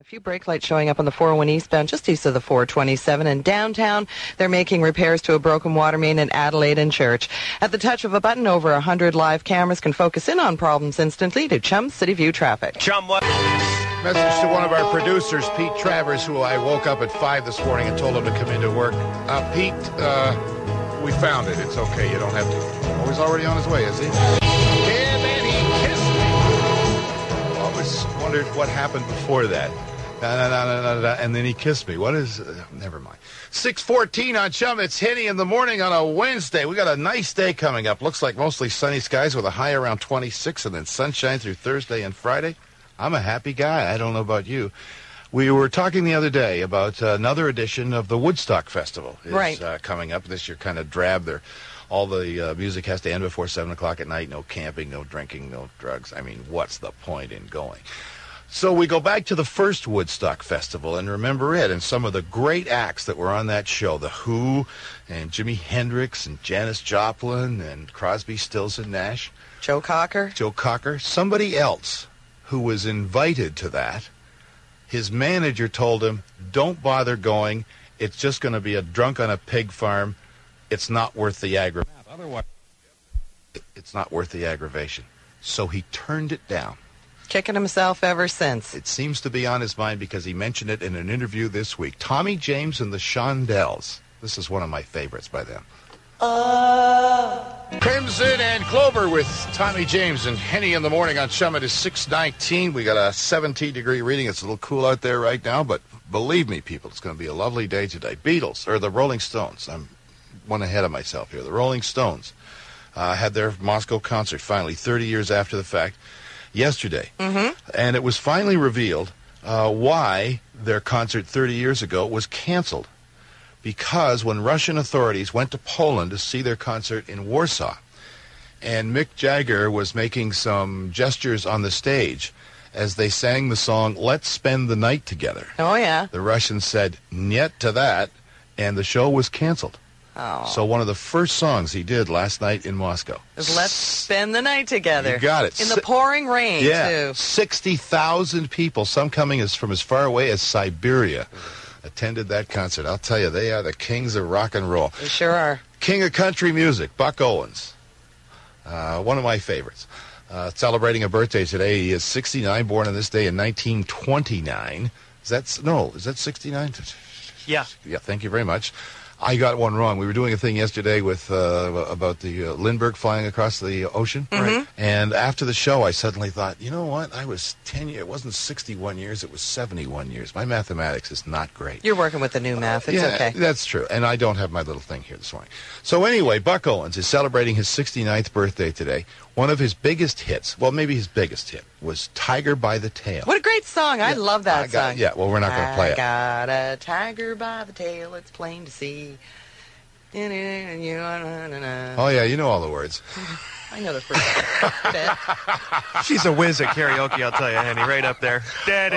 A few brake lights showing up on the 401 eastbound, just east of the 427. In downtown, they're making repairs to a broken water main in Adelaide and Church. At the touch of a button, over 100 live cameras can focus in on problems instantly to Chum City View traffic. Chum, what? Message to one of our producers, Pete Travers, who I woke up at 5 this morning and told him to come into work. Pete, we found it. It's okay. You don't have to. Oh, he's already on his way, is he? Yeah, man, he kissed me. I always wondered what happened before that. And then he kissed me. What is... never mind. 6:14 on Chum. It's Henny in the morning on a Wednesday. We got a nice day coming up. Looks like mostly sunny skies with a high around 26 and then sunshine through Thursday and Friday. I'm a happy guy. I don't know about you. We were talking the other day about another edition of the Woodstock Festival is coming up. This year kind of drab. All the music has to end before 7 o'clock at night. No camping, no drinking, no drugs. I mean, what's the point in going? So we go back to the first Woodstock Festival and remember it and some of the great acts that were on that show. The Who and Jimi Hendrix and Janis Joplin and Crosby, Stills and Nash. Joe Cocker. Somebody else who was invited to that, his manager told him, don't bother going. It's just going to be a drunk on a pig farm. It's not worth the aggravation. Otherwise, it's not worth the aggravation. So he turned it down. Kicking himself ever since. It seems to be on his mind because he mentioned it in an interview this week. Tommy James and the Shondells. This is one of my favorites by them. Crimson and Clover with Tommy James and Henny in the morning on Chum. It is 6:19. We got a 17-degree reading. It's a little cool out there right now, but believe me, people, it's going to be a lovely day today. Beatles, or the Rolling Stones. I'm one ahead of myself here. The Rolling Stones had their Moscow concert finally, 30 years after the fact, yesterday. Mm-hmm. And it was finally revealed why their concert 30 years ago was canceled. Because when Russian authorities went to Poland to see their concert in Warsaw, and Mick Jagger was making some gestures on the stage as they sang the song, Let's Spend the Night Together. Oh, yeah. The Russians said, "Niet" to that, and the show was canceled. Oh. So one of the first songs he did last night in Moscow is Let's Spend the Night Together. You got it. In the pouring rain, too. 60,000 people, some coming from as far away as Siberia, attended that concert. I'll tell you, they are the kings of rock and roll. They sure are. King of country music, Buck Owens. One of my favorites. Celebrating a birthday today. He is 69, born on this day in 1929. Is that 69? Yeah. Yeah, thank you very much. I got one wrong. We were doing a thing yesterday with about the Lindbergh flying across the ocean. Mm-hmm. Right. And after the show, I suddenly thought, you know what? I was 10 years. It wasn't 61 years. It was 71 years. My mathematics is not great. You're working with the new math. It's okay. That's true. And I don't have my little thing here this morning. So anyway, Buck Owens is celebrating his 69th birthday today. One of his biggest hits, well, maybe his biggest hit, was Tiger by the Tail. What a great song. I love that song. Yeah, well, we're not going to play it. I got a tiger by the tail, it's plain to see. Oh, yeah, you know all the words. I know the first bit. She's a whiz at karaoke, I'll tell you, Henny, right up there. I've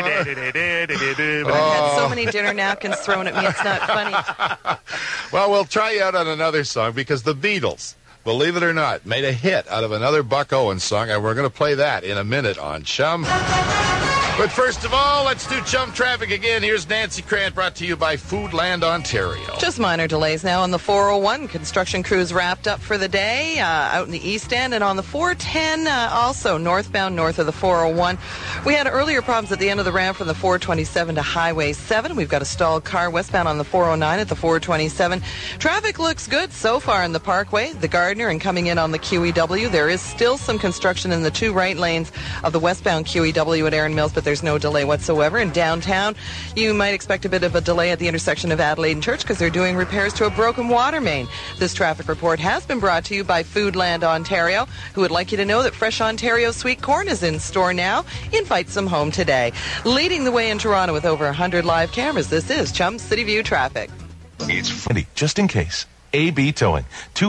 had so many dinner napkins thrown at me, it's not funny. Well, we'll try you out on another song because the Beatles, believe it or not, made a hit out of another Buck Owens song, and we're going to play that in a minute on Chum. But first of all, let's do Chum Traffic again. Here's Nancy Crant, brought to you by Foodland Ontario. Just minor delays now on the 401. Construction crews wrapped up for the day out in the East End. And on the 410, also northbound north of the 401. We had earlier problems at the end of the ramp from the 427 to Highway 7. We've got a stalled car westbound on the 409 at the 427. Traffic looks good so far in the Parkway, the Gardner, and coming in on the QEW. There is still some construction in the two right lanes of the westbound QEW at Erin Mills, but there's no delay whatsoever. In downtown, you might expect a bit of a delay at the intersection of Adelaide and Church because they're doing repairs to a broken water main. This traffic report has been brought to you by Foodland Ontario, who would like you to know that Fresh Ontario sweet corn is in store now. Invite some home today. Leading the way in Toronto with over 100 live cameras, this is Chum City View Traffic. It's funny, just in case. AB Towing,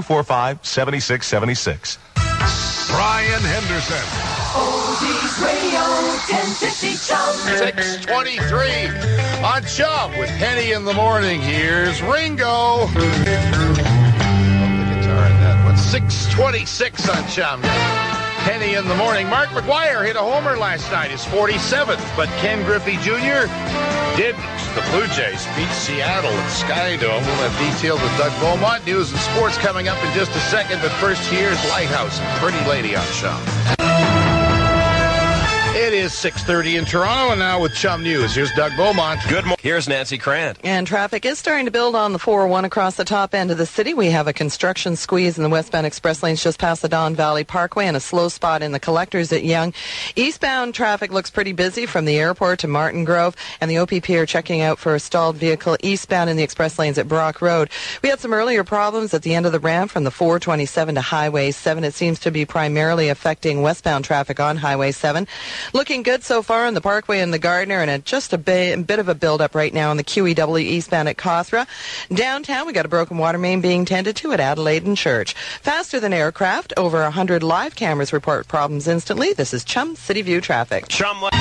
245-7676. Brian Henderson. Oldies Radio 1050 Chum. 6:23 on Chum with Henny in the morning. Here's Ringo. Love the guitar in that one. 6:26 on Chum. Henny in the morning. Mark McGwire hit a homer last night, his 47th, but Ken Griffey Jr. didn't. The Blue Jays beat Seattle at Skydome. We'll have details with Doug Beaumont. News and sports coming up in just a second, but first here's Lighthouse, Pretty Lady on Chum. It is 6:30 in Toronto, and now with Chum News, here's Doug Beaumont. Good morning. Here's Nancy Krant. And traffic is starting to build on the 401 across the top end of the city. We have a construction squeeze in the westbound express lanes just past the Don Valley Parkway and a slow spot in the collectors at Yonge. Eastbound traffic looks pretty busy from the airport to Martin Grove, and the OPP are checking out for a stalled vehicle eastbound in the express lanes at Brock Road. We had some earlier problems at the end of the ramp from the 427 to Highway 7. It seems to be primarily affecting westbound traffic on Highway 7. Looking good so far on the Parkway and the Gardner, and just a bit of a build-up right now on the QEW eastbound at Cawthra. Downtown, we got a broken water main being tended to at Adelaide and Church. Faster than aircraft, over 100 live cameras report problems instantly. This is Chum City View traffic. Chum. One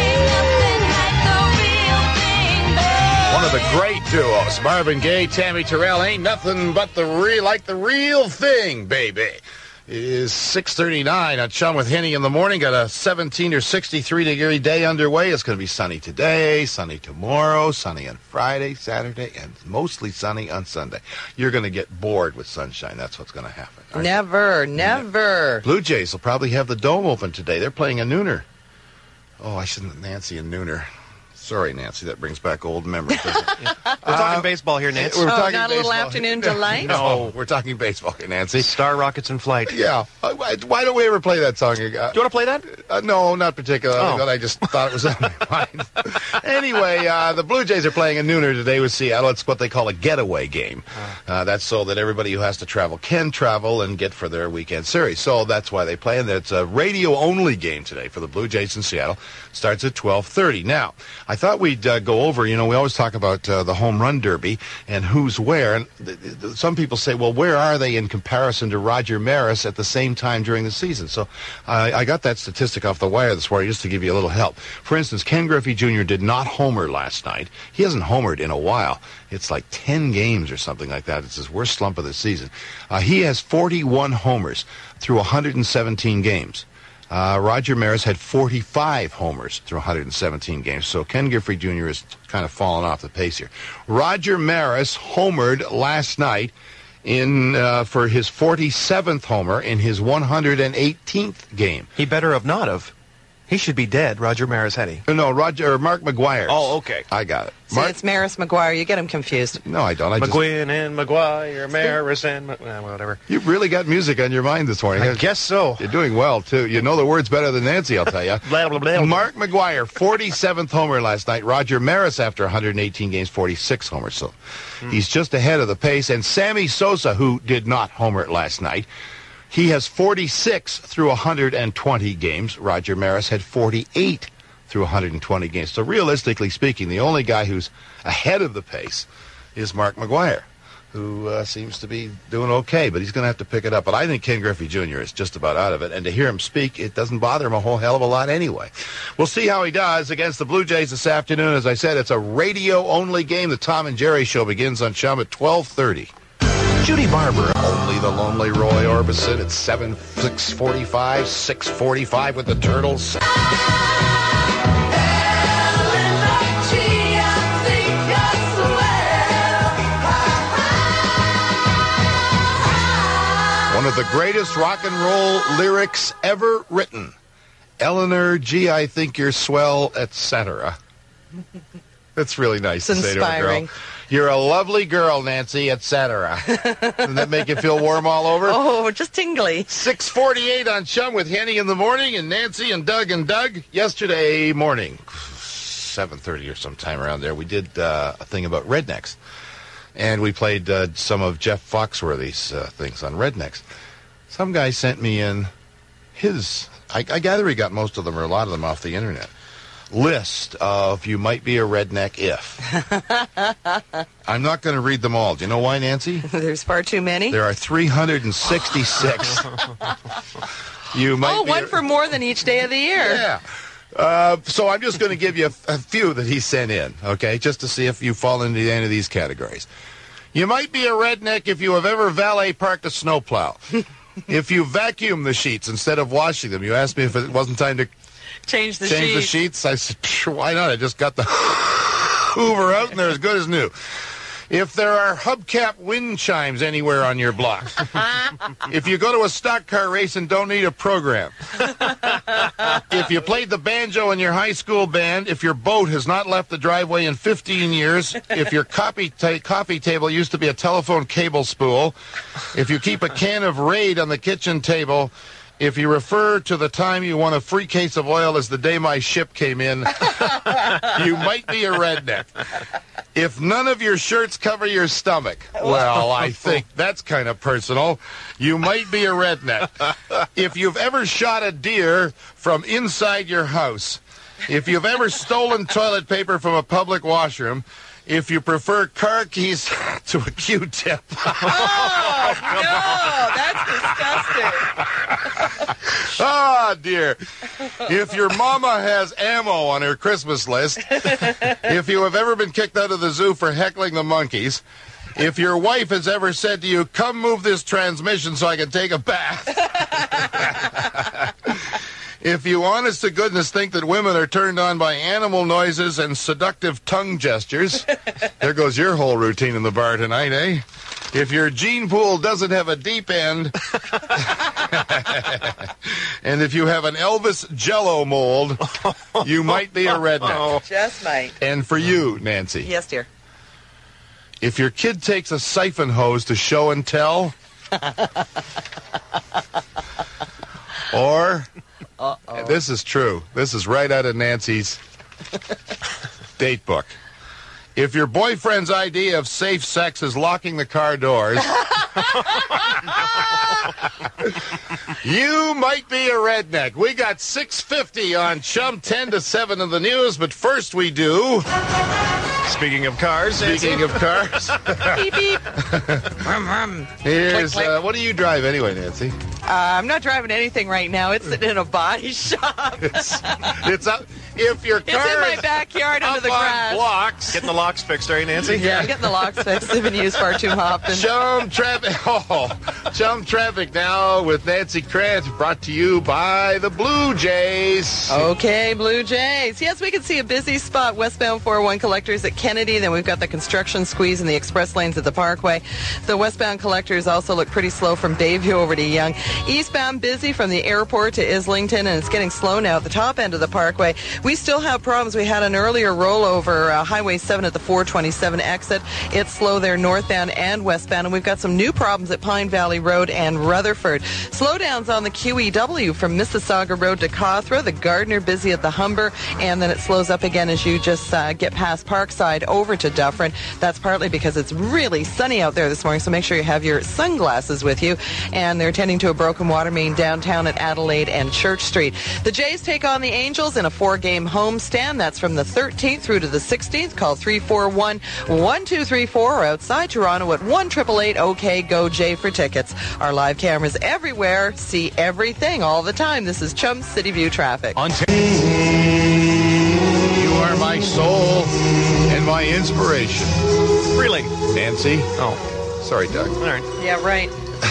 of the great duos, Marvin Gaye, Tammy Terrell, ain't nothing but the real thing, baby. It is 6:39 on Chum with Henny in the morning. Got a 17 or 63-degree day underway. It's going to be sunny today, sunny tomorrow, sunny on Friday, Saturday, and mostly sunny on Sunday. You're going to get bored with sunshine. That's what's going to happen. Never. Blue Jays will probably have the Dome open today. They're playing a nooner. Oh, I shouldn't. Nancy and nooner. Sorry, Nancy, that brings back old memories. We're talking baseball here, Nancy. We're talking not a little baseball. afternoon delight? No, we're talking baseball here, Nancy. Star Rockets in Flight. Yeah. Why don't we ever play that song again? Do you want to play that? No, not particularly, Oh. but I just thought it was on my mind. Anyway, the Blue Jays are playing a nooner today with Seattle. It's what they call a getaway game. That's so that everybody who has to travel can travel and get for their weekend series. So that's why they play, and it's a radio-only game today for the Blue Jays in Seattle. Starts at 12:30. Now, I thought we'd go over, we always talk about the home run derby and who's where. And some people say, well, where are they in comparison to Roger Maris at the same time during the season? So I got that statistic off the wire this morning just to give you a little help. For instance, Ken Griffey Jr. did not homer last night. He hasn't homered in a while. It's like 10 games or something like that. It's his worst slump of the season. He has 41 homers through 117 games. Roger Maris had 45 homers through 117 games, so Ken Griffey Jr. is kind of fallen off the pace here. Roger Maris homered last night for his 47th homer in his 118th game. He better have not have. He should be dead, Roger Maris-Henny. No, Mark McGwire. Oh, okay. I got it. See, it's Maris McGuire. You get him confused. No, I don't. McGuinn and McGuire, Maris and whatever. You've really got music on your mind this morning. I guess so. You're doing well, too. You know the words better than Nancy, I'll tell you. Blah, blah, blah. Mark McGwire, 47th homer last night. Roger Maris, after 118 games, 46 homers. So he's just ahead of the pace. And Sammy Sosa, who did not homer last night, he has 46 through 120 games. Roger Maris had 48 through 120 games. So realistically speaking, the only guy who's ahead of the pace is Mark McGwire, who seems to be doing okay, but he's going to have to pick it up. But I think Ken Griffey Jr. is just about out of it, and to hear him speak, it doesn't bother him a whole hell of a lot anyway. We'll see how he does against the Blue Jays this afternoon. As I said, it's a radio-only game. The Tom and Jerry Show begins on Chum at 12:30. Judy Barber, only the lonely Roy Orbison at 6:45, 6:45 with the Turtles. One of the greatest rock and roll lyrics ever written. Eleanor, gee, I think you're swell, etc. That's really nice It's to say to a inspiring. girl. You're a lovely girl, Nancy, etc. Doesn't that make you feel warm all over? Oh, just tingly. 6:48 on Chum with Henny in the morning and Nancy and Doug. Yesterday morning, 7:30 or sometime around there, we did a thing about rednecks. And we played some of Jeff Foxworthy's things on rednecks. Some guy sent me in his, I gather he got most of them or a lot of them off the internet, list of you might be a redneck if. I'm not going to read them all. Do you know why, Nancy? There's far too many. There are 366. You might Oh, be one for more than each day of the year. Yeah. So I'm just going to give you a few that he sent in, okay, just to see if you fall into any of these categories. You might be a redneck if you have ever valet parked a snowplow. If you vacuum the sheets instead of washing them, you asked me if it wasn't time to Change the change the sheets. I said, why not? I just got the Hoover out and they're as good as new. If there are hubcap wind chimes anywhere on your block. If you go to a stock car race and don't need a program. If you played the banjo in your high school band. If your boat has not left the driveway in 15 years. If your coffee table used to be a telephone cable spool. If you keep a can of Raid on the kitchen table. If you refer to the time you won a free case of oil as the day my ship came in, you might be a redneck. If none of your shirts cover your stomach, well, I think that's kind of personal. You might be a redneck. If you've ever shot a deer from inside your house, if you've ever stolen toilet paper from a public washroom, if you prefer car keys to a Q-tip. Oh, no, that's disgusting. Ah, dear. If your mama has ammo on her Christmas list, if you have ever been kicked out of the zoo for heckling the monkeys, if your wife has ever said to you, come move this transmission so I can take a bath. If you honest to goodness think that women are turned on by animal noises and seductive tongue gestures, there goes your whole routine in the bar tonight, eh? If your gene pool doesn't have a deep end, and if you have an Elvis Jell-O mold, you might be a redneck. Just might. And for you, Nancy. Yes, dear. If your kid takes a siphon hose to show and tell, or... Uh-oh. This is true. This is right out of Nancy's date book. If your boyfriend's idea of safe sex is locking the car doors, you might be a redneck. We got 6:50 on Chum, 10 to 7 in the news, but first we do... Speaking of cars. Speaking of cars. Beep, beep. Here's, Click, click. what do you drive anyway, Nancy? I'm not driving anything right now. It's sitting in a body shop. It's up. If your car It's in my is backyard under up the grass. on blocks, Getting the locks fixed, are you, Nancy? Yeah, I'm getting the locks fixed. They've been used far too often. Chum Traffic. Chum Traffic now with Nancy Krantz, brought to you by the Blue Jays. Okay, Blue Jays. Yes, we can see a busy spot westbound 401 collectors at Kennedy. Then we've got the construction squeeze in the express lanes at the Parkway. The westbound collectors also look pretty slow from Bayview over to Yonge. Eastbound busy from the airport to Islington, and it's getting slow now at the top end of the Parkway. We still have problems. We had an earlier rollover, Highway 7 at the 427 exit. It's slow there northbound and westbound, and we've got some new problems at Pine Valley Road and Rutherford. Slowdowns on the QEW from Mississauga Road to Cawthra. The Gardner busy at the Humber, and then it slows up again as you just get past Parkside over to Dufferin. That's partly because it's really sunny out there this morning, so make sure you have your sunglasses with you. And they're tending to a broken water main downtown at Adelaide and Church Street. The Jays take on the Angels in a 4-game homestand. That's from the 13th through to the 16th. Call 341-1234 or outside Toronto at 1-888-OK-GO-J for tickets. Our live cameras everywhere. See everything all the time. This is Chum City View Traffic. You are my soul and my inspiration. Really? Nancy? Oh, Sorry, Doug. all right. Yeah, right.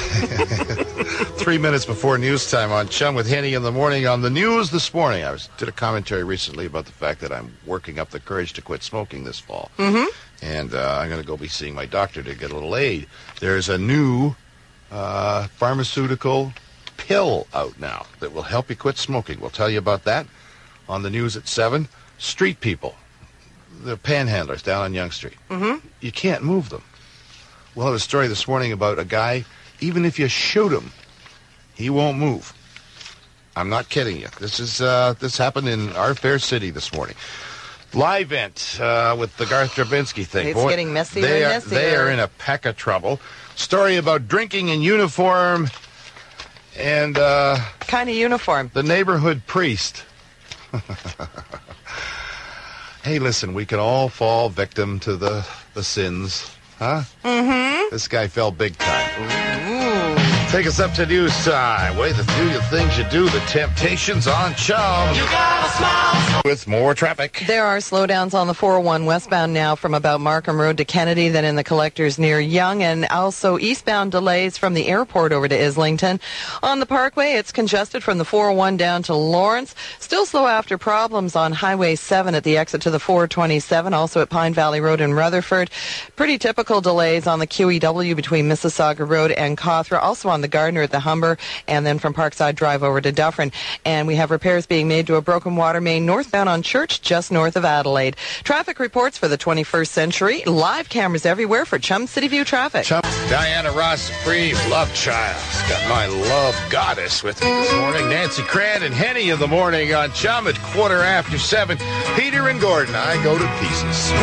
3 minutes before news time on Chum with Henny in the morning. On the news this morning, I did a commentary recently about the fact that I'm working up the courage to quit smoking this fall. Mm-hmm. And I'm going to go be seeing my doctor to get a little aid. There's a new pharmaceutical pill out now that will help you quit smoking. We'll tell you about that on the news at 7. Street people, the panhandlers down on Yonge Street. Mm-hmm. You can't move them. We'll have a story this morning about a guy, even if you shoot him, he won't move. I'm not kidding you. This happened in our fair city this morning. Live event with the Garth Drabinsky thing. It's getting messier and messier. They are in a peck of trouble. Story about drinking in uniform and... kind of uniform. The neighborhood priest. Hey, listen, we can all fall victim to the sins, huh? Mm-hmm. This guy fell big time. Ooh. Take us up to news time. The things you do, the Temptations on Chum. You gotta With more traffic. There are slowdowns on the 401 westbound now from about Markham Road to Kennedy, then in the collectors near Yonge, and also eastbound delays from the airport over to Islington. On the Parkway, it's congested from the 401 down to Lawrence. Still slow after problems on Highway 7 at the exit to the 427, also at Pine Valley Road in Rutherford. Pretty typical delays on the QEW between Mississauga Road and Cawthra, also on the Gardner at the Humber, and then from Parkside Drive over to Dufferin. And we have repairs being made to a broken water main northbound on Church, just north of Adelaide. Traffic reports for the 21st century. Live cameras everywhere for Chum City View traffic. Diana Ross Supreme, Love Child. Got my love goddess with me this morning. Nancy Cran and Henny in the morning on Chum at 7:15. Peter and Gordon, I go to pieces.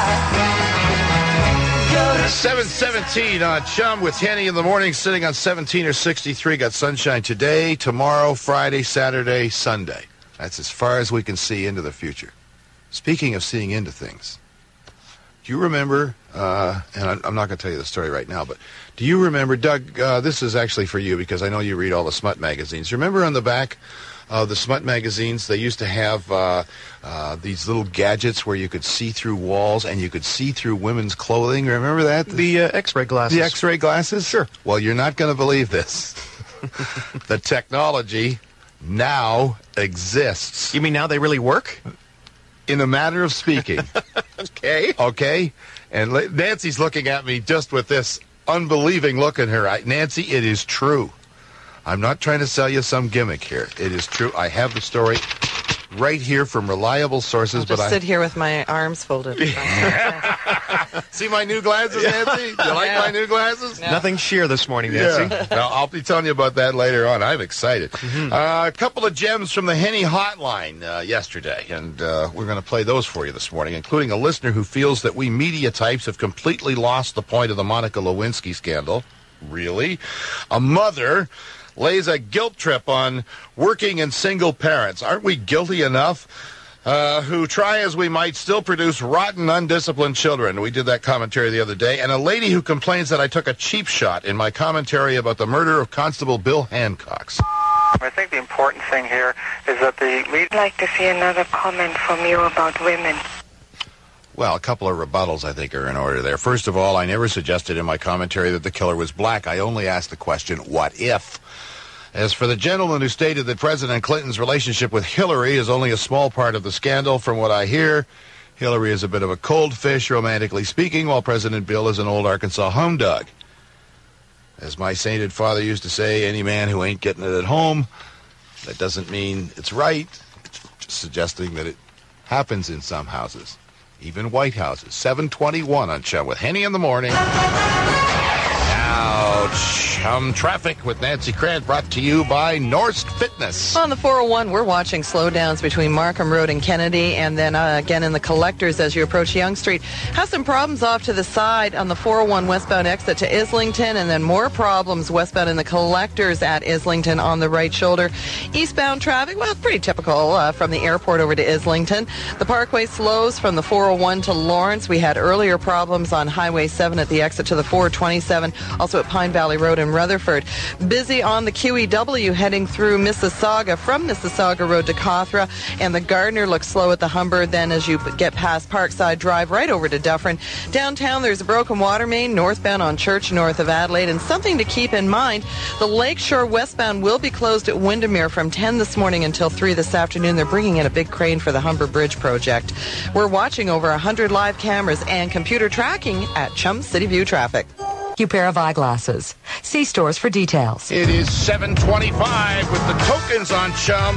7:17 on Chum with Henny in the morning, sitting on 17 or 63. Got sunshine today, tomorrow, Friday, Saturday, Sunday. That's as far as we can see into the future. Speaking of seeing into things, do you remember, and I'm not going to tell you the story right now, but do you remember, Doug, this is actually for you because I know you read all the smut magazines. Remember on the back of the smut magazines, they used to have these little gadgets where you could see through walls and you could see through women's clothing. Remember that? The X-ray glasses. The X-ray glasses? Sure. Well, you're not going to believe this. The technology now exists. You mean now they really work? In a matter of speaking. Okay? And Nancy's looking at me just with this unbelieving look in her eye. Nancy, it is true. I'm not trying to sell you some gimmick here. It is true. I have the story right here from reliable sources. I'll just sit here with my arms folded. See my new glasses, Nancy? You like my new glasses? No. Nothing sheer this morning, Nancy. Yeah. Now, I'll be telling you about that later on. I'm excited. A couple of gems from the Henny hotline yesterday, and we're going to play those for you this morning, including a listener who feels that we media types have completely lost the point of the Monica Lewinsky scandal. Really? A mother lays a guilt trip on working and single parents. Aren't we guilty enough? Who try as we might still produce rotten, undisciplined children. We did that commentary the other day. And a lady who complains that I took a cheap shot in my commentary about the murder of Constable Bill Hancock. I think the important thing here is that the media... I'd like to see another comment from you about women. Well, a couple of rebuttals, I think, are in order there. First of all, I never suggested in my commentary that the killer was black. I only asked the question, what if? As for the gentleman who stated that President Clinton's relationship with Hillary is only a small part of the scandal, from what I hear, Hillary is a bit of a cold fish, romantically speaking, while President Bill is an old Arkansas humdug. As my sainted father used to say, any man who ain't getting it at home, that doesn't mean it's right. It's just suggesting that it happens in some houses, even white houses. 7:21 on Chum with Henny in the morning. Now, Chum Traffic with Nancy Cran, brought to you by Norsk Fitness. On the 401, we're watching slowdowns between Markham Road and Kennedy, and then again in the collectors as you approach Yonge Street. Have some problems off to the side on the 401 westbound exit to Islington, and then more problems westbound in the collectors at Islington on the right shoulder. Eastbound traffic, well, pretty typical from the airport over to Islington. The Parkway slows from the 401 to Lawrence. We had earlier problems on Highway 7 at the exit to the 427, also at Pine Valley Road in Rutherford. Busy on the QEW heading through Mississauga from Mississauga Road to Cawthra, and the Gardner looks slow at the Humber. Then as you get past Parkside Drive right over to Dufferin. Downtown there's a broken water main northbound on Church north of Adelaide, and something to keep in mind, the Lakeshore westbound will be closed at Windermere from 10 this morning until 3 this afternoon. They're bringing in a big crane for the Humber Bridge project. We're watching over 100 live cameras and computer tracking at Chum City View Traffic. New pair of eyeglasses. See stores for details. It is 7:25 with the tokens on Chum.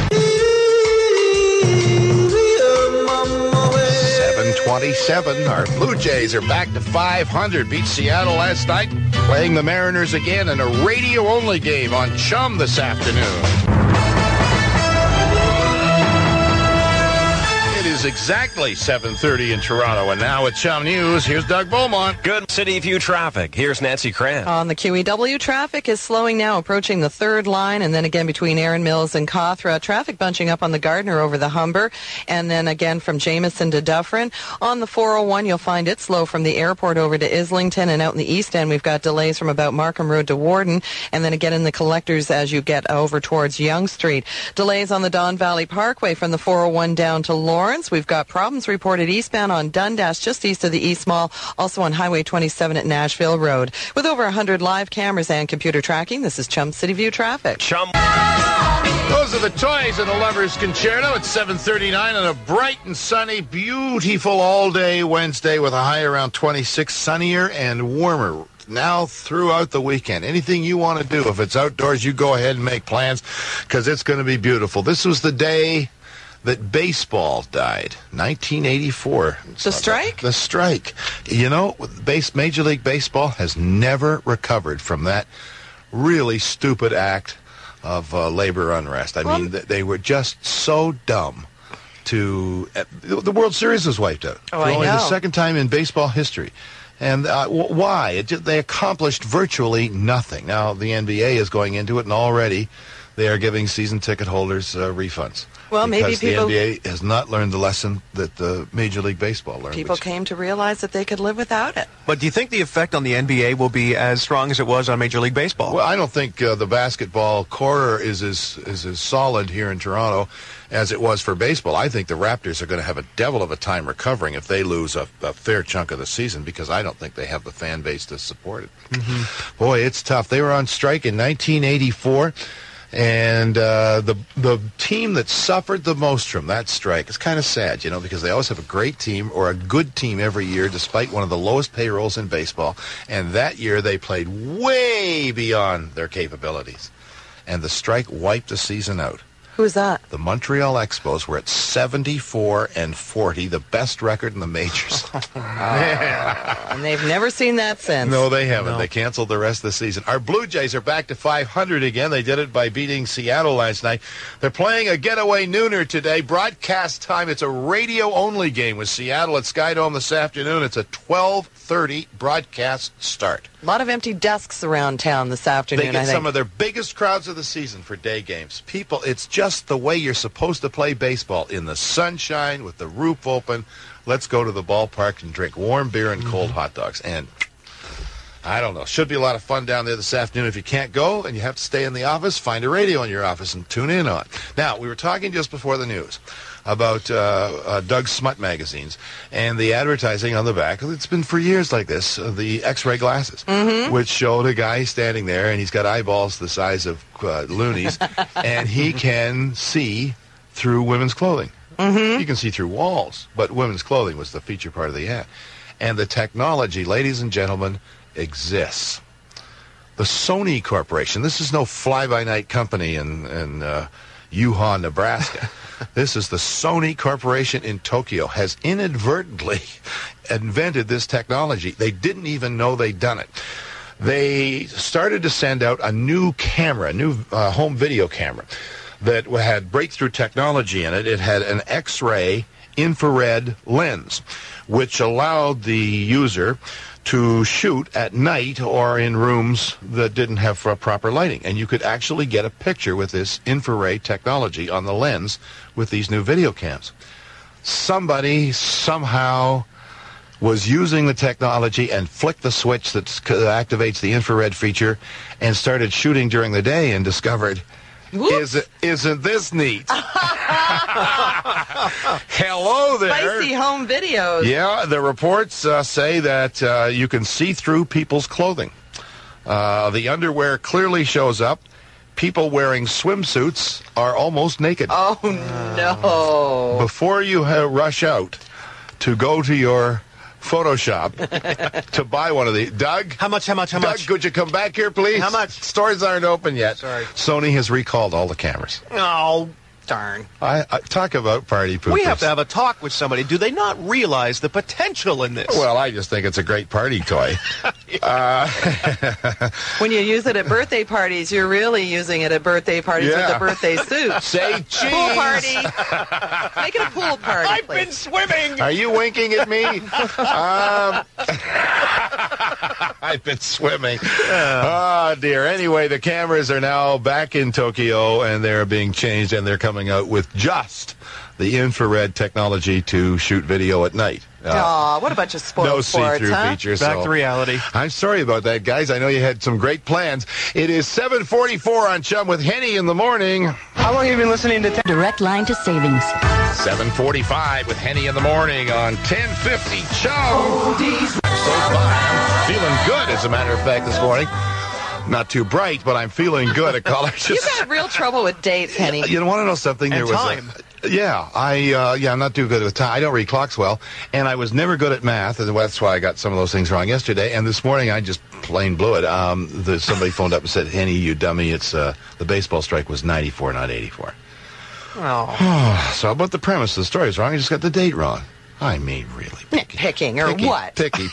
7:27. Our Blue Jays are back to 500. Beat Seattle last night. Playing the Mariners again in a radio-only game on Chum this afternoon. It is is exactly 7:30 in Toronto. And now with Chum News, here's Doug Beaumont. Good City View traffic. Here's Nancy Cran. On the QEW, traffic is slowing now, approaching the third line, and then again between Erin Mills and Cawthra. Traffic bunching up on the Gardner over the Humber, and then again from Jameson to Dufferin. On the 401, you'll find it slow from the airport over to Islington, and out in the East End, we've got delays from about Markham Road to Warden, and then again in the collectors as you get over towards Yonge Street. Delays on the Don Valley Parkway from the 401 down to Lawrence. We've got problems reported eastbound on Dundas, just east of the East Mall, also on Highway 27 at Nashville Road. With over 100 live cameras and computer tracking, this is Chum City View traffic. Chum. Those are the toys in the Lovers Concerto at 7:39 on a bright and sunny, beautiful all-day Wednesday with a high around 26, sunnier and warmer now throughout the weekend. Anything you want to do, if it's outdoors, you go ahead and make plans because it's going to be beautiful. This was the day that baseball died, 1984. The strike? The strike. You know, Major League Baseball has never recovered from that really stupid act of labor unrest. I mean, they were just so dumb to... the World Series was wiped out. Oh, I know. Only the second time in baseball history. And why? They accomplished virtually nothing. Now, the NBA is going into it, and already they are giving season ticket holders refunds. Well, maybe people... the NBA has not learned the lesson that the Major League Baseball learned. People came to realize that they could live without it. But do you think the effect on the NBA will be as strong as it was on Major League Baseball? Well, I don't think the basketball core is as solid here in Toronto as it was for baseball. I think the Raptors are going to have a devil of a time recovering if they lose a fair chunk of the season, because I don't think they have the fan base to support it. Mm-hmm. Boy, it's tough. They were on strike in 1984. And the team that suffered the most from that strike is kind of sad, you know, because they always have a great team or a good team every year, despite one of the lowest payrolls in baseball. And that year they played way beyond their capabilities. And the strike wiped the season out. Who's that? The Montreal Expos were at 74-40, the best record in the majors. And they've never seen that since. No, they haven't. No. They canceled the rest of the season. Our Blue Jays are back to 500 again. They did it by beating Seattle last night. They're playing a getaway nooner today. Broadcast time, it's a radio-only game with Seattle at Skydome this afternoon. It's a 12:30 broadcast start. A lot of empty desks around town this afternoon, They get some of their biggest crowds of the season for day games. People, it's just the way you're supposed to play baseball, in the sunshine with the roof open. Let's go to the ballpark and drink warm beer and cold hot dogs. And I don't know, should be a lot of fun down there this afternoon. If you can't go and you have to stay in the office, find a radio in your office and tune in on. Now, we were talking just before the news about Doug's Smut magazines and the advertising on the back. It's been for years like this, the X-ray glasses, which showed a guy standing there, and he's got eyeballs the size of loonies, and he can see through women's clothing. He can see through walls, but women's clothing was the feature part of the ad. And the technology, ladies and gentlemen, exists. The Sony Corporation, this is no fly-by-night company in Yuha, Nebraska. This is the Sony Corporation in Tokyo, has inadvertently invented this technology. They didn't even know they'd done it. They started to send out a new camera, a new home video camera that had breakthrough technology in it. It had an X-ray infrared lens, which allowed the user to shoot at night or in rooms that didn't have proper lighting. And you could actually get a picture with this infrared technology on the lens with these new video cams. Somebody somehow was using the technology and flicked the switch that activates the infrared feature and started shooting during the day and discovered, isn't this neat? Hello there. Spicy home videos. Yeah, the reports say that you can see through people's clothing. The underwear clearly shows up. People wearing swimsuits are almost naked. Oh, no. Before you rush out to go to your Photoshop to buy one of these. Doug? How much? Doug, could you come back here, please? How much? Stores aren't open yet. Sorry. Sony has recalled all the cameras. Oh, Darn. I talk about party poopers. We have to have a talk with somebody. Do they not realize the potential in this? Well, I just think it's a great party toy. When you use it at birthday parties, you're really using it at birthday parties with Yeah. the birthday suit. Say cheese. Pool party. Make it a pool party, I've please. been swimming. Are you winking at me? I've been swimming. Oh, dear. Anyway, the cameras are now back in Tokyo, and they're being changed, and they're coming out with just the infrared technology to shoot video at night. Aw, what a bunch of spoiled No sports, see-through huh? features. Back so to reality. I'm sorry about that, guys. I know you had some great plans. It is 7:44 on Chum with Henny in the morning. How long have you been listening to Direct line to savings. 7:45 with Henny in the morning on 1050 Chum. So fine. I'm feeling good, as a matter of fact, this morning. Not too bright, but I'm feeling good. A caller You've just... got real trouble with dates, Henny. You want to know something? And There was time. I'm not too good with time. I don't read clocks well, and I was never good at math, and that's why I got some of those things wrong yesterday. And this morning, I just plain blew it. Somebody phoned up and said, "Henny, you dummy! It's the baseball strike was 94, not 84." Oh. So about the premise of the story is wrong. I just got the date wrong. I mean, really. Nitpicking or Picky, what? Picky.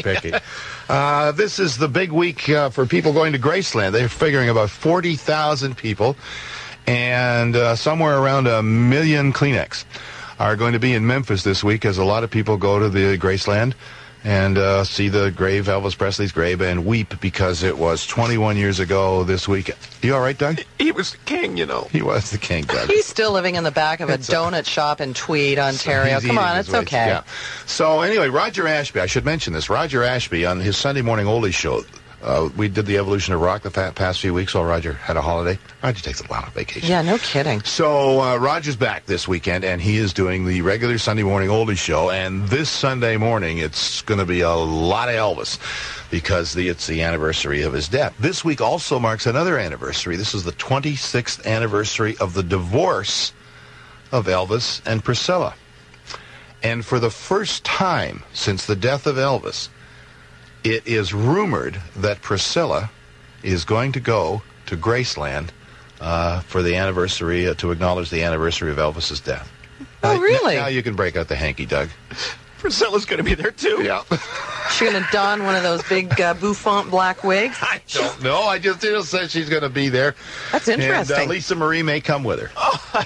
This is the big week for people going to Graceland. They're figuring about 40,000 people and somewhere around 1 million Kleenex are going to be in Memphis this week as a lot of people go to the Graceland and see the grave, Elvis Presley's grave, and weep because it was 21 years ago this week. You all right, Doug? He was the king, you know. He was the king, Doug. He's still living in the back of a donut shop in Tweed, Ontario. He's Come on, eating it's his weights, okay. yeah. So anyway, Roger Ashby, I should mention this. Roger Ashby on his Sunday Morning Oldies show. We did the Evolution of Rock the past few weeks while Roger had a holiday. Roger takes a lot of vacation. Yeah, no kidding. So Roger's back this weekend, and he is doing the regular Sunday Morning Oldies show. And this Sunday morning, it's going to be a lot of Elvis because it's the anniversary of his death. This week also marks another anniversary. This is the 26th anniversary of the divorce of Elvis and Priscilla. And for the first time since the death of Elvis, it is rumored that Priscilla is going to go to Graceland for the anniversary, to acknowledge the anniversary of Elvis's death. Oh, really? Now you can break out the hanky, Doug. Priscilla's going to be there, too. Yeah. She's going to don one of those big bouffant black wigs. I don't know. I just said she's going to be there. That's interesting. And Lisa Marie may come with her.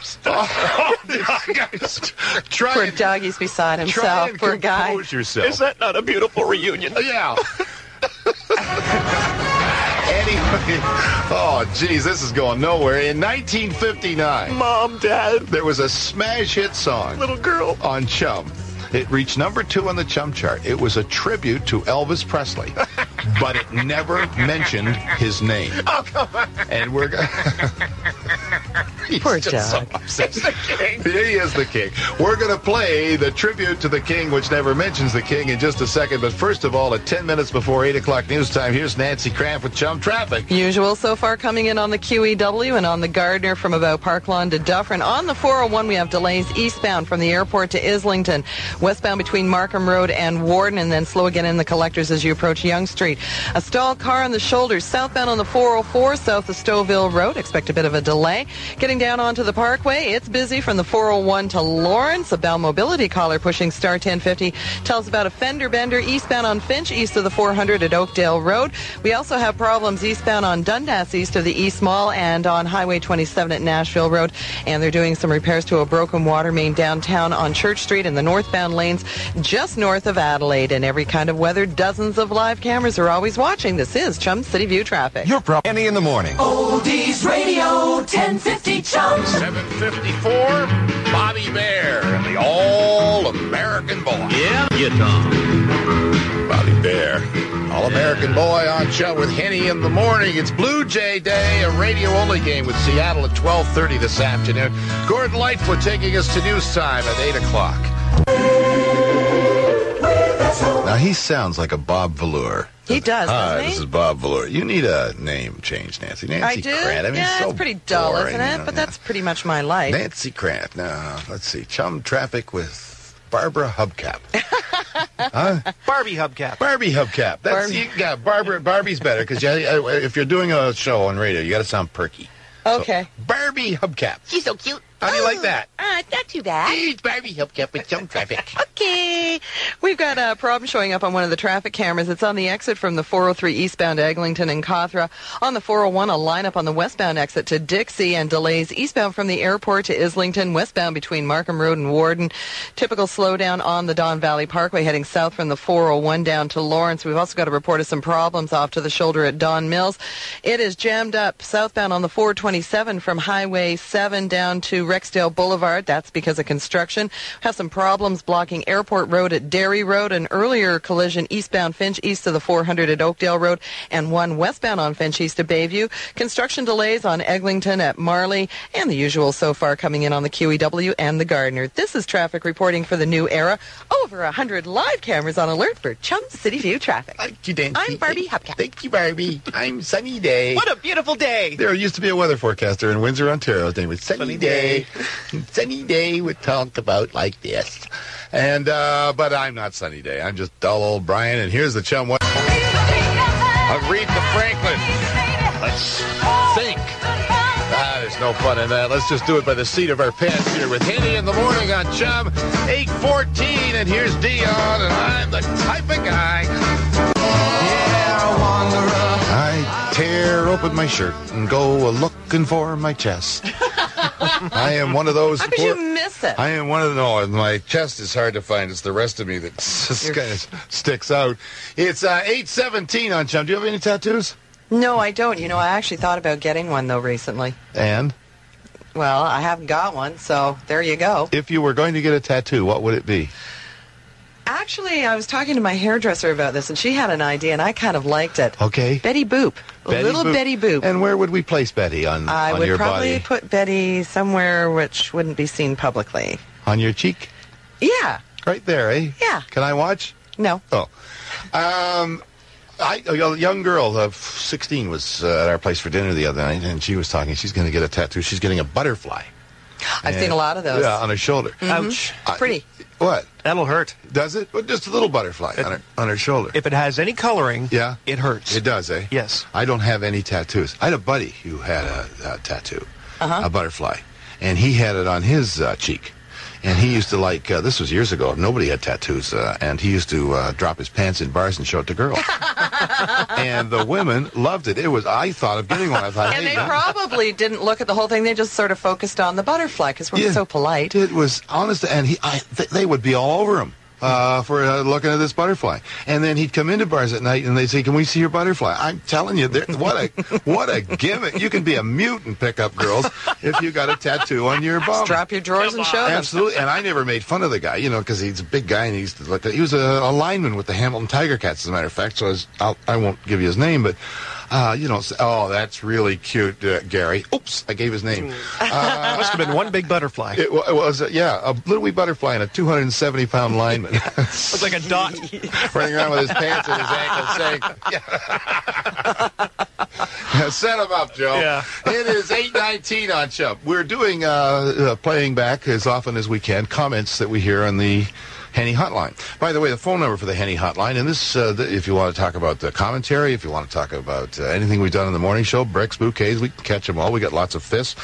Try Poor and, Doug, he's beside try himself. and Poor guy. compose yourself. Is that not a beautiful reunion? Yeah. Anyway, oh, geez, this is going nowhere. In 1959, Mom, Dad, there was a smash hit song little girl. on Chum. It reached number 2 on the Chum chart. It was a tribute to Elvis Presley, but it never mentioned his name. Oh, come on. And we're going Poor He's just so Doug. upset. He's the king. He is the king. We're going to play the tribute to the king, which never mentions the king, in just a second. But first of all, at 10 minutes before 8 o'clock news time, here's Nancy Cramp with Chum Traffic. Usual so far coming in on the QEW and on the Gardner from about Park Lawn to Dufferin. On the 401, we have delays eastbound from the airport to Islington, westbound between Markham Road and Warden, and then slow again in the collectors as you approach Yonge Street. A stalled car on the shoulders southbound on the 404 south of Stouffville Road. Expect a bit of a delay. Getting down onto the Parkway, it's busy from the 401 to Lawrence. A Bell Mobility caller pushing star 1050 tells about a fender bender eastbound on Finch, east of the 400 at Oakdale Road. We also have problems eastbound on Dundas, east of the East Mall, and on Highway 27 at Nashville Road. And they're doing some repairs to a broken water main downtown on Church Street in the northbound lanes just north of Adelaide. In every kind of weather, dozens of live cameras are always watching. This is Chum City View Traffic. Your problem. Henny in the morning. Oldies Radio 1050 Chum. 7:54, Bobby Bear and the All-American Boy. Yeah, you Tom. Bobby Bear, All-American Boy on Chum with Henny in the morning. It's Blue Jay Day, a radio-only game with Seattle at 12:30 this afternoon. Gordon Lightfoot taking us to news time at 8 o'clock. Now, he sounds like a Bob Velour. He does, Hi, doesn't he? this is Bob Velour. You need a name change, Nancy. Nancy I do? Krant. I mean, yeah, so it's pretty dull, boring, isn't it? you know, But yeah. that's pretty much my life. Nancy Krant. Now, let's see. Chum Traffic with Barbara Hubcap. Barbie hubcap. Barbie Hubcap. That's Barbie. yeah. Barbie's better because if you're doing a show on radio, you got to sound perky. Okay. So, Barbie Hubcap. She's so cute. How do you like that? Not too bad. Hey, Barbie, help you up with some traffic. Okay. We've got a problem showing up on one of the traffic cameras. It's on the exit from the 403 eastbound Eglinton and Cawthra. On the 401, a lineup on the westbound exit to Dixie and delays eastbound from the airport to Islington, westbound between Markham Road and Warden. Typical slowdown on the Don Valley Parkway heading south from the 401 down to Lawrence. We've also got a report of some problems off to the shoulder at Don Mills. It is jammed up southbound on the 427 from Highway 7 down to Rexdale Boulevard. That's because of construction. Have some problems blocking Airport Road at Derry Road. An earlier collision eastbound Finch east of the 400 at Oakdale Road, and one westbound on Finch east of Bayview. Construction delays on Eglinton at Marley, and the usual so far coming in on the QEW and the Gardner. This is traffic reporting for the new era. Over 100 live cameras on alert for Chum City View traffic. Thank you, Nancy. I'm Barbie Hubcap. Thank you, Barbie. I'm Sunny Day. What a beautiful day. There used to be a weather forecaster in Windsor, Ontario. His name was Sunny Day. Sunny Day would talk about like this. And, but I'm not Sunny Day. I'm just dull old Brian. And here's the Chum One. Aretha Franklin. Let's think. There's no fun in that. Let's just do it by the seat of our pants here with Henny in the morning on Chum 8:14. And here's Dion, and I'm the type of guy. I tear open my shirt and go looking for my chest. I am one of those. How could you miss it? I am one of the. No, my chest is hard to find. It's the rest of me that just kind of sticks out. It's 8:17 on Chum. Do you have any tattoos? No, I don't. You know, I actually thought about getting one, though, recently. And? Well, I haven't got one, so there you go. If you were going to get a tattoo, what would it be? Actually, I was talking to my hairdresser about this, and she had an idea, and I kind of liked it. Okay. Betty Boop. Betty Boop. And where would we place Betty on your body? I would probably put Betty somewhere which wouldn't be seen publicly. On your cheek? Yeah. Right there, eh? Yeah. Can I watch? No. Oh. A young girl of 16 was at our place for dinner the other night, and she was talking. She's going to get a tattoo. She's getting a butterfly. I've seen a lot of those. Yeah, on her shoulder. Mm-hmm. Ouch. Pretty. What? That'll hurt. Does it? Well, just a little butterfly on her shoulder. If it has any coloring, yeah, it hurts. It does, eh? Yes. I don't have any tattoos. I had a buddy who had a tattoo, a butterfly, and he had it on his cheek. And he used to this was years ago, nobody had tattoos, and he used to drop his pants in bars and show it to girls. And the women loved it. I thought of getting one. I thought, and they probably didn't look at the whole thing. They just sort of focused on the butterfly because we're so polite. It was honest, and they would be all over him. For looking at this butterfly, and then he'd come into bars at night, and they'd say, "Can we see your butterfly?" I'm telling you, what a gimmick! You can be a mute and pick up girls if you got a tattoo on your bum. Drop your drawers and show them. Absolutely, and I never made fun of the guy, because he's a big guy, and he used to look. He was a lineman with the Hamilton Tiger Cats, as a matter of fact. So I won't give you his name, but. Oh, that's really cute, Gary. Oops, I gave his name. Must have been one big butterfly. It was, a little wee butterfly and a 270-pound lineman. Looks like a dot. Running around with his pants and his ankles saying, set him up, Joe. Yeah. It is 8:19 on Chum. We're doing, playing back as often as we can, comments that we hear on the Henny Hotline. By the way, the phone number for the Henny Hotline, and this, if you want to talk about the commentary, if you want to talk about anything we've done in the morning show, bricks, bouquets, we can catch them all. We got lots of fists.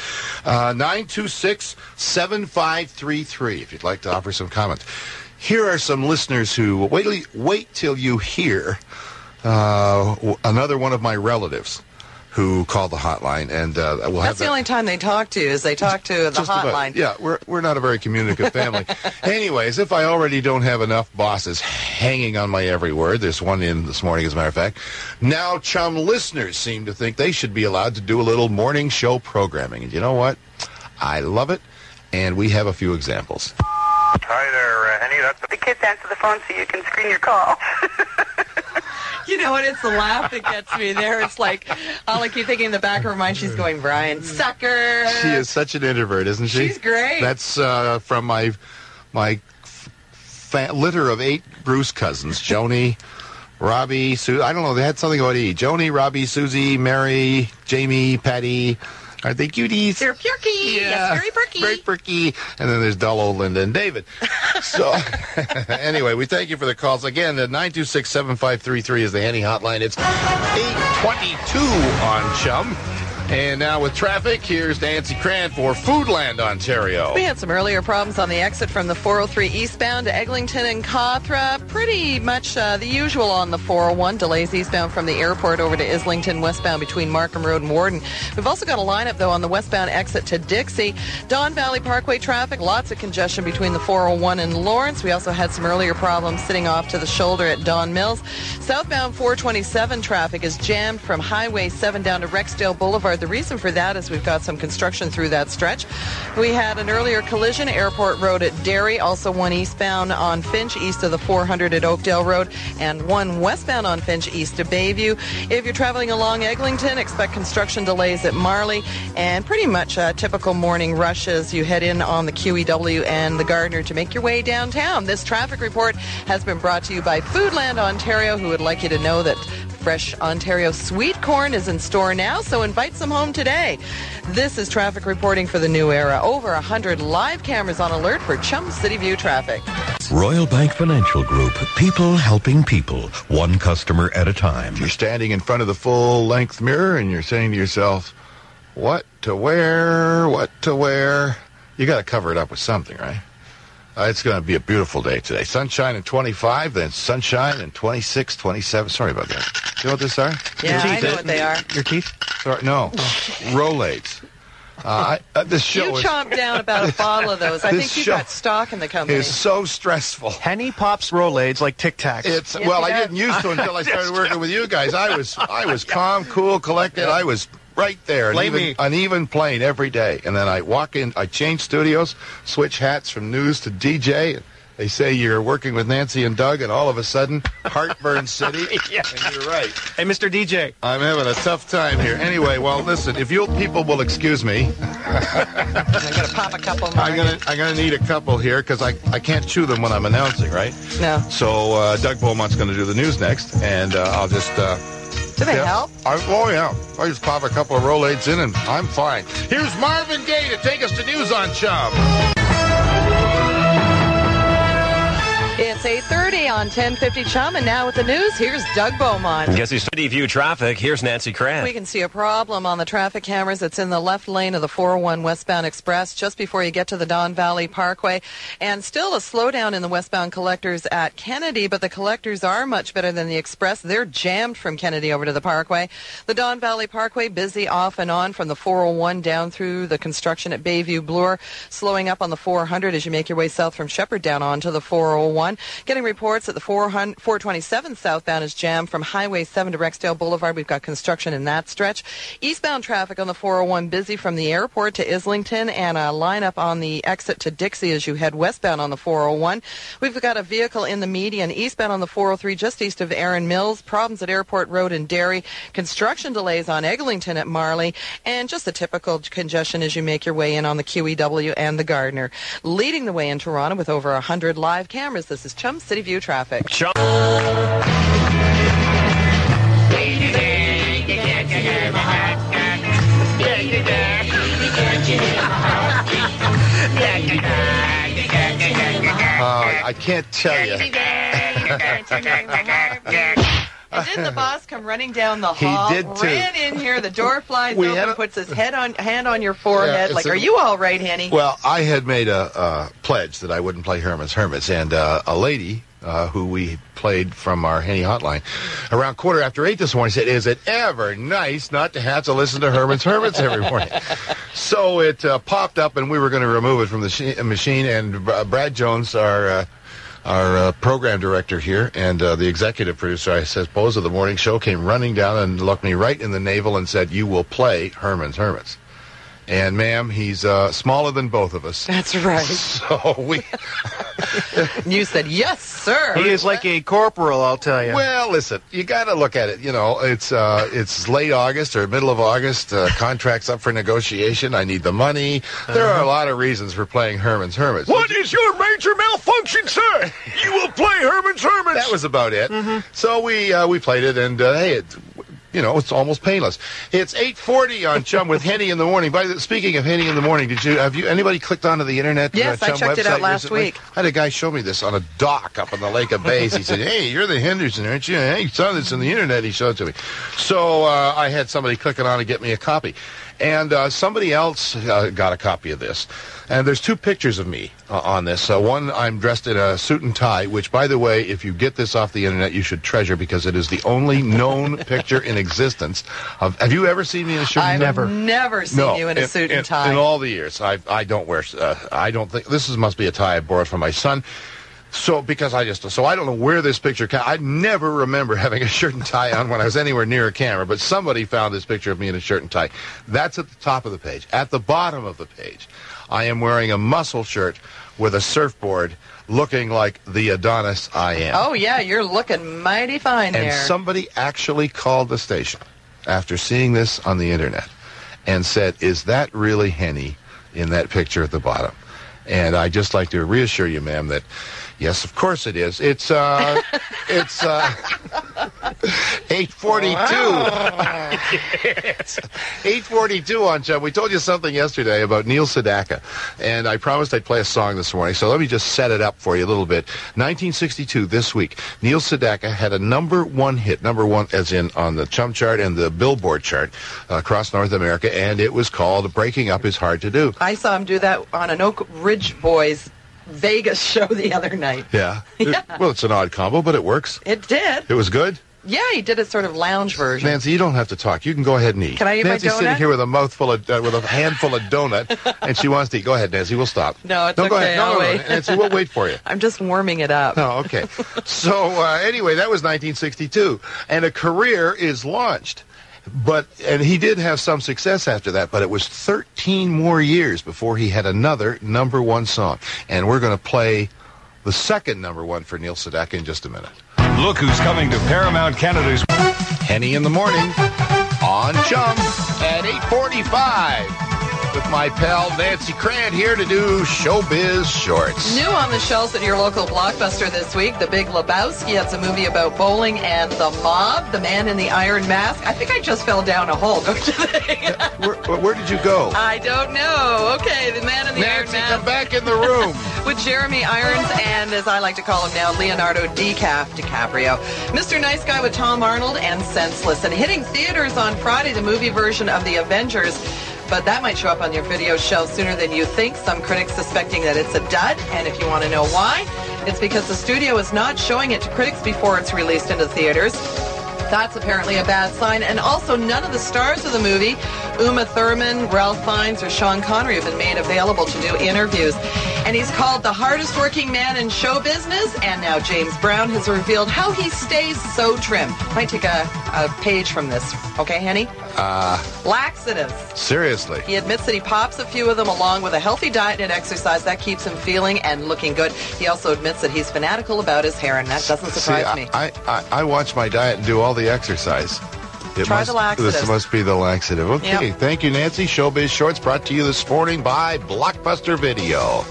926-7533, if you'd like to offer some comments. Here are some listeners who, wait till you hear another one of my relatives who called the hotline, and we'll have the only time they talk to you is they talk to the hotline. Yeah, we're not a very communicative family. Anyways, if I already don't have enough bosses hanging on my every word, there's one in this morning, as a matter of fact. Now, Chum listeners seem to think they should be allowed to do a little morning show programming, and you know what? I love it, and we have a few examples. Hi there, Henny. The kids answer the phone so you can screen your call. You know what? It's the laugh that gets me there. It's like, all I keep thinking in the back of her mind, she's going, Brian, sucker. She is such an introvert, isn't she? She's great. That's from my litter of 8 Bruce cousins. Joni, Robbie, Sue. I don't know. They had something about E. Joni, Robbie, Susie, Mary, Jamie, Patty. Aren't they cuties? They're perky. Yeah. Yes, very perky. Very perky. And then there's dull old Linda and David. So, anyway, we thank you for the calls. Again, the 926-7533 is the Henny Hotline. It's 8:22 on Chum. And now with traffic, here's Nancy Cran for Foodland, Ontario. We had some earlier problems on the exit from the 403 eastbound to Eglinton and Cawthra. Pretty much the usual on the 401. Delays eastbound from the airport over to Islington, westbound between Markham Road and Warden. We've also got a lineup, though, on the westbound exit to Dixie. Don Valley Parkway traffic, lots of congestion between the 401 and Lawrence. We also had some earlier problems sitting off to the shoulder at Don Mills. Southbound 427 traffic is jammed from Highway 7 down to Rexdale Boulevard. The reason for that is we've got some construction through that stretch. We had an earlier collision, Airport Road at Derry, also one eastbound on Finch, east of the 400 at Oakdale Road, and one westbound on Finch, east of Bayview. If you're traveling along Eglinton, expect construction delays at Marley, and pretty much a typical morning rush as you head in on the QEW and the Gardiner to make your way downtown. This traffic report has been brought to you by Foodland Ontario, who would like you to know that fresh Ontario sweet corn is in store now, so invite some home today. This is traffic reporting for the new era. Over 100 live cameras on alert for Chum City View traffic. Royal Bank Financial Group. People helping people. One customer at a time. You're standing in front of the full-length mirror and you're saying to yourself, what to wear, what to wear? You got to cover it up with something, right? It's going to be a beautiful day today. Sunshine and 25, then sunshine and 26, 27. Sorry about that. You know what this are? Yeah, I know what they are. Your teeth? Sorry, no. Rolaids. This show You chomped down about a bottle of those. I think you got stock in the company. It's so stressful. Henny pops Rolaids like Tic Tacs. It's well, I didn't used to until I started working with you guys. I was calm, cool, collected. I was right there, an even plane every day. And then I walk in, I change studios, switch hats from news to DJ. They say you're working with Nancy and Doug, and all of a sudden, Heartburn City. Yeah. And you're right. Hey, Mr. DJ. I'm having a tough time here. Anyway, well, listen, if you people will excuse me. I'm going to pop a couple more. I'm gonna need a couple here, because I can't chew them when I'm announcing, right? No. So Doug Beaumont's going to do the news next, and I'll just... Do they help? Oh, yeah. I just pop a couple of Rolaids in, and I'm fine. Here's Marvin Gaye to take us to News on Chum. It's 8:30 on 1050 Chum, and now with the news, here's Doug Beaumont. Guess he's City View traffic. Here's Nancy Cran. We can see a problem on the traffic cameras. It's in the left lane of the 401 westbound express just before you get to the Don Valley Parkway, and still a slowdown in the westbound collectors at Kennedy, but the collectors are much better than the express. They're jammed from Kennedy over to the Parkway. The Don Valley Parkway busy off and on from the 401 down through the construction at Bayview Bloor, slowing up on the 400 as you make your way south from Shepherd down onto the 401. Getting reports that the 427 southbound is jammed from Highway 7 to Rexdale Boulevard. We've got construction in that stretch. Eastbound traffic on the 401 busy from the airport to Islington, and a lineup on the exit to Dixie as you head westbound on the 401. We've got a vehicle in the median eastbound on the 403 just east of Erin Mills. Problems at Airport Road in Derry. Construction delays on Eglinton at Marley, and just the typical congestion as you make your way in on the QEW and the Gardiner. Leading the way in Toronto with over 100 live cameras, this is Chum City View traffic. Chum. I can't tell you. And didn't the boss come running down the hall? He did too. Ran in here, the door flies open, puts his hand on your forehead, Yeah, like, are you all right, Henny? Well, I had made a pledge that I wouldn't play Herman's Hermits, and a lady who we played from our Henny hotline around 8:15 this morning said, is it ever nice not to have to listen to Herman's Hermits every morning? So it popped up, and we were going to remove it from the machine, and Brad Jones, our program director here and the executive producer, I suppose, of the morning show, came running down and looked me right in the navel and said, you will play Herman's Hermits. And, ma'am, he's smaller than both of us. That's right. So we... You said, yes, sir. He is like a corporal, I'll tell you. Well, listen, you got to look at it. You know, it's late August or middle of August. Contract's up for negotiation. I need the money. There are a lot of reasons for playing Herman's Hermits. What is your major malfunction, sir? You will play Herman's Hermits. That was about it. Mm-hmm. So we played it, and hey, it's almost painless. It's 8:40 on Chum with Henny in the Morning. Speaking of Henny in the Morning, anybody clicked onto the internet? Yes, Chum I checked it out last week. I had a guy show me this on a dock up in the Lake of Bays. He said, hey, you're the Henderson, aren't you? Hey, you saw this on the internet. He showed it to me. So I had somebody clicking on to get me a copy. And somebody else got a copy of this. And there's two pictures of me on this. One, I'm dressed in a suit and tie, which, by the way, if you get this off the internet, you should treasure because it is the only known picture in existence. Have you ever seen me in a shirt and tie? I've never seen you in a suit and tie. In all the years. I don't wear, I don't think, this must be a tie I borrowed from my son. So I don't know where this picture I never remember having a shirt and tie on when I was anywhere near a camera, but somebody found this picture of me in a shirt and tie. That's at the top of the page. At the bottom of the page, I am wearing a muscle shirt with a surfboard looking like the Adonis I am. Oh, yeah, you're looking mighty fine there. And somebody actually called the station after seeing this on the internet and said, is that really Henny in that picture at the bottom? And I'd just like to reassure you, ma'am, that yes, of course it is. It's 8:42. Wow. It's 8:42 on Chum. We told you something yesterday about Neil Sedaka, and I promised I'd play a song this morning, so let me just set it up for you a little bit. 1962, this week, Neil Sedaka had a number one hit, number one as in on the Chum chart and the Billboard chart across North America, and it was called Breaking Up Is Hard to Do. I saw him do that on an Oak Ridge Boys Vegas show the other night. Yeah. Yeah. Well, it's an odd combo, but it works. It did. It was good? Yeah, he did a sort of lounge version. Nancy, you don't have to talk. You can go ahead and eat. Can I eat Nancy's my donut? sitting here with a mouthful of, with a handful of donut, and she wants to eat. Go ahead, Nancy. We'll stop. No, it's okay. Go ahead. I'll No, wait. Nancy, we'll wait for you. I'm just warming it up. Oh, okay. So, anyway, that was 1962, and a career is launched. And he did have some success after that, but it was 13 more years before he had another number one song. And we're going to play the second number one for Neil Sedaka in just a minute. Look who's coming to Paramount Canada's Henny in the Morning on Chum at 8:45 with my pal Nancy Cran here to do Showbiz Shorts. New on the shelves at your local Blockbuster this week, The Big Lebowski. It's a movie about bowling and the mob, The Man in the Iron Mask. I think I just fell down a hole. Don't you think? Where did you go? I don't know. Okay, The Man in the Iron Nancy, Mask. come back in the room. With Jeremy Irons and, as I like to call him now, Leonardo DiCaprio. Mr. Nice Guy with Tom Arnold and Senseless. And hitting theaters on Friday, the movie version of The Avengers. But that might show up on your video shelf sooner than you think. Some critics suspecting that it's a dud. And if you want to know why, it's because the studio is not showing it to critics before it's released into theaters. That's apparently a bad sign. And also, none of the stars of the movie, Uma Thurman, Ralph Fiennes, or Sean Connery, have been made available to do interviews. And he's called the hardest working man in show business. And now James Brown has revealed how he stays so trim. Might take a page from this. Okay, Henny? Laxatives. Seriously? He admits that he pops a few of them along with a healthy diet and exercise. That keeps him feeling and looking good. He also admits that he's fanatical about his hair, and that doesn't surprise me. I watch my diet and do all the exercise. Try the laxative. This must be the laxative. Okay, Yep. Thank you, Nancy. Showbiz Shorts brought to you this morning by Blockbuster Video.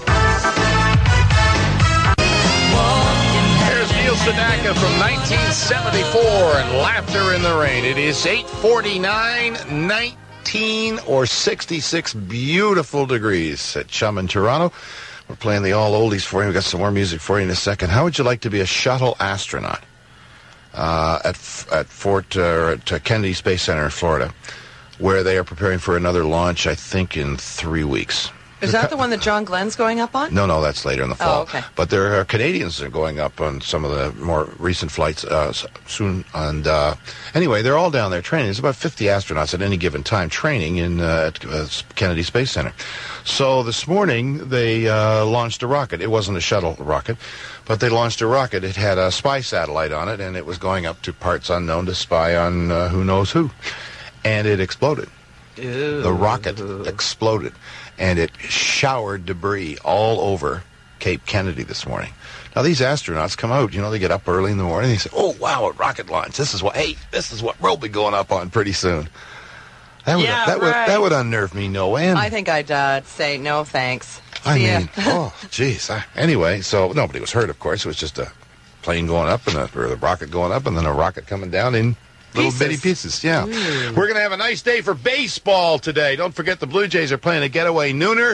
There's Neil Sedaka from 1974 and Laughter in the Rain. It is 8:49, 19 or 66 beautiful degrees at Chum in Toronto. We're playing the all oldies for you. We've got some more music for you in a second. How would you like to be a shuttle astronaut at Kennedy Space Center in Florida, where they are preparing for another launch, I think, in 3 weeks? Is that the one that John Glenn's going up on? No, that's later in the fall. Oh, okay. But there are Canadians that are going up on some of the more recent flights soon. And anyway, they're all down there training. There's about 50 astronauts at any given time training at Kennedy Space Center. So this morning, they launched a rocket. It wasn't a shuttle rocket, but they launched a rocket. It had a spy satellite on it, and it was going up to parts unknown to spy on who knows who. And it exploded. Ew. The rocket exploded, and it showered debris all over Cape Kennedy this morning. Now, these astronauts come out, they get up early in the morning, and they say, oh, wow, a rocket launch. This is what we'll be going up on pretty soon. That would unnerve me no end. I think I'd say no thanks. Oh, jeez. Anyway, so nobody was hurt, of course. It was just a plane going up or the rocket going up and then a rocket coming down in little bitty pieces, yeah. Ooh. We're going to have a nice day for baseball today. Don't forget the Blue Jays are playing a getaway nooner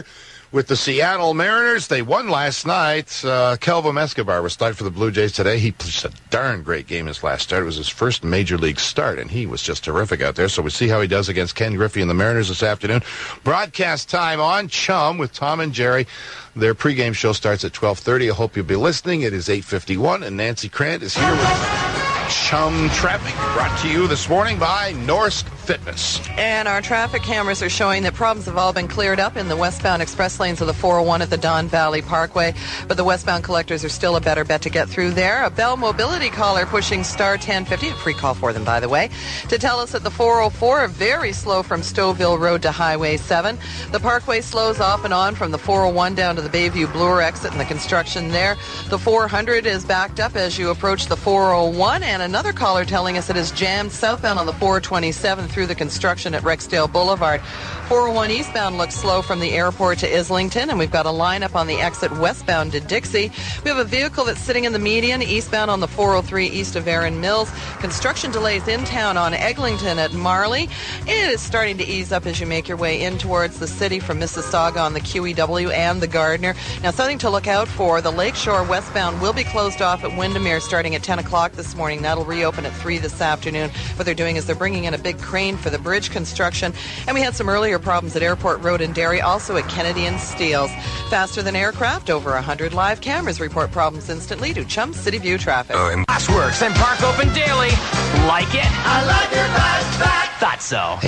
with the Seattle Mariners. They won last night. Kelvin Escobar was started for the Blue Jays today. He pitched a darn great game his last start. It was his first major league start, and he was just terrific out there. So we'll see how he does against Ken Griffey and the Mariners this afternoon. Broadcast time on Chum with Tom and Jerry. Their pregame show starts at 12:30. I hope you'll be listening. It is 8:51, and Nancy Krant is here with Chum Traffic, brought to you this morning by Norsk Fitness. And our traffic cameras are showing that problems have all been cleared up in the westbound express lanes of the 401 at the Don Valley Parkway, but the westbound collectors are still a better bet to get through there. A Bell Mobility caller pushing star 1050, a free call for them, by the way, to tell us that the 404 are very slow from Stouffville Road to Highway 7. The Parkway slows off and on from the 401 down to the Bayview Bloor exit and the construction there. The 400 is backed up as you approach the 401, and another caller telling us it is jammed southbound on the 427 through the construction at Rexdale Boulevard. 401 eastbound looks slow from the airport to Islington, and we've got a lineup on the exit westbound to Dixie. We have a vehicle that's sitting in the median eastbound on the 403 east of Erin Mills. Construction delays in town on Eglinton at Marley. It is starting to ease up as you make your way in towards the city from Mississauga on the QEW and the Gardner. Now, something to look out for, the Lakeshore westbound will be closed off at Windermere starting at 10 o'clock this morning. That'll reopen at 3 this afternoon. What they're doing is they're bringing in a big crane for the bridge construction. And we had some earlier problems at Airport Road in Derry, also at Kennedy and Steeles. Faster than aircraft, over 100 live cameras report problems instantly to Chum City View traffic. Glassworks and Park Open Daily. Like it? I like your glass back. Thought so.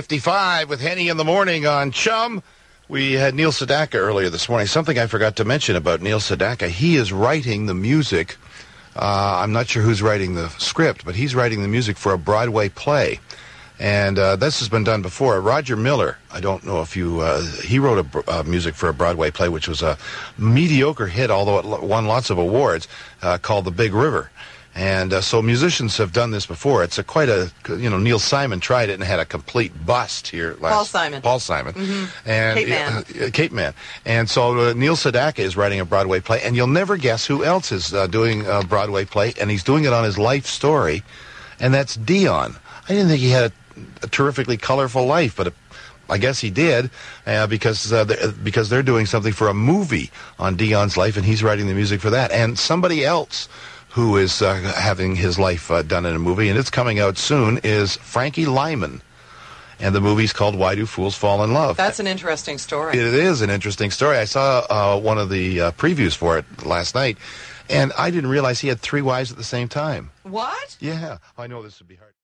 8:55 with Henny in the morning on Chum. We had Neil Sedaka earlier this morning. Something I forgot to mention about Neil Sedaka. He is writing the music. I'm not sure who's writing the script, but he's writing the music for a Broadway play. And this has been done before. Roger Miller, I don't know if you... he wrote music for a Broadway play, which was a mediocre hit, although it won lots of awards, called The Big River. And so musicians have done this before. It's quite a... Neil Simon tried it and had a complete bust here last... Paul Simon. Mm-hmm. And Cape Man. And so Neil Sedaka is writing a Broadway play, and you'll never guess who else is doing a Broadway play, and he's doing it on his life story, and that's Dion. I didn't think he had a terrifically colorful life, but I guess he did because they're doing something for a movie on Dion's life, and he's writing the music for that. And somebody else who is having his life done in a movie, and it's coming out soon, is Frankie Lyman. And the movie's called Why Do Fools Fall in Love? That's an interesting story. It is an interesting story. I saw one of the previews for it last night, and I didn't realize he had 3 wives at the same time. What? Yeah. I know this would be hard.